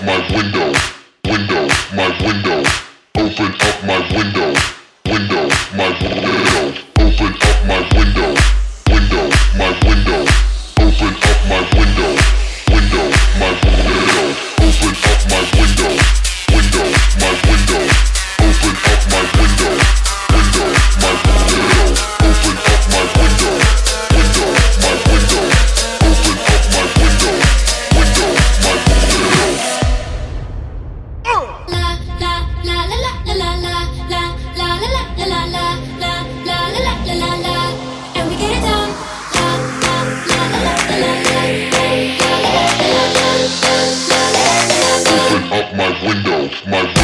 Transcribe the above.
my window, window, my window. Open up my window, window, my window. Open up my window, window, my window. Open up my window, window, my window. Open up my window, window, my window. Open up my window, window, my window. Open up my window, window, my window. Open up my window, window, my window. La la la la la la la la la la la la la la la la la la la, and we get it done. La la la la la la la la la la la la la. Open up my window, my